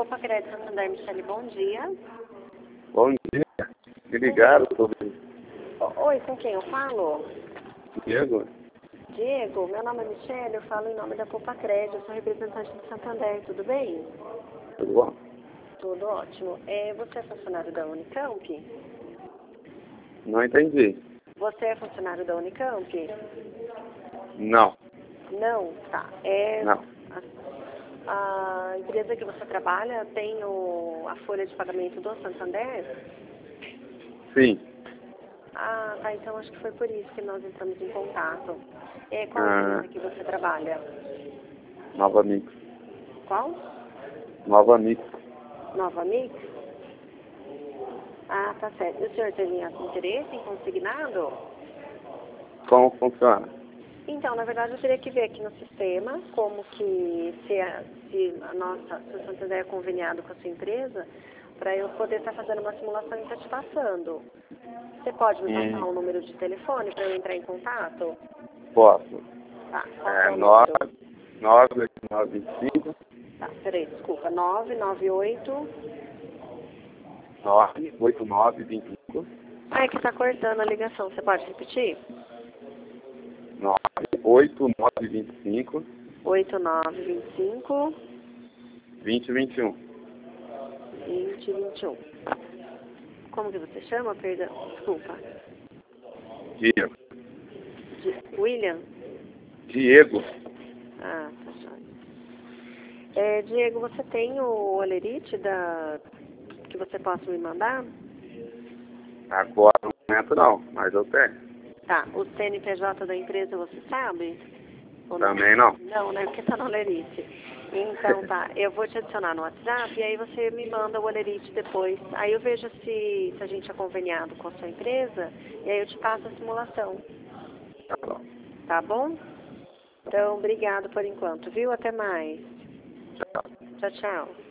Copa Crédito Santander, Michele, bom dia. Bom dia. Me ligaram sobre Oi, com quem eu falo? Diego. Diego, meu nome é Michele, eu falo em nome da Copa Crédito, eu sou representante do Santander, tudo bem? Tudo bom? Tudo ótimo. Você é funcionário da Unicamp? Não entendi. Você é funcionário da Unicamp? Não. Não? Tá. Não. A empresa que você trabalha tem a folha de pagamento do Santander? Sim. Ah, tá. Então acho que foi por isso que nós entramos em contato. Qual empresa que você trabalha? Nova Mix. Qual? Nova Mix. Nova Mix? Ah, tá certo. O senhor tem interesse em consignado? Como funciona? Então, na verdade, eu teria que ver aqui no sistema como que se o Santander é conveniado com a sua empresa, para eu poder estar fazendo uma simulação e estar te passando. Você pode me passar um número de telefone para eu entrar em contato? Posso. Tá, qual é o número? 98925 Tá, peraí, desculpa. 998... 98925 Ah, é que tá cortando a ligação. Você pode repetir? 98925 8925 2021. 2021. Como que você chama? Perdão, desculpa. Diego. William? Diego. Ah, tá jóia. Diego, você tem o olerite que você possa me mandar? Agora no momento não, mas eu tenho. Tá, o CNPJ da empresa você sabe? Ou Também não. Não, né? Porque tá no olerite. Então tá, eu vou te adicionar no WhatsApp e aí você me manda o olerite depois. Aí eu vejo se a gente é conveniado com a sua empresa e aí eu te passo a simulação. Tá bom. Tá bom? Então, obrigado por enquanto, viu? Até mais. Tchau. Tchau, tchau.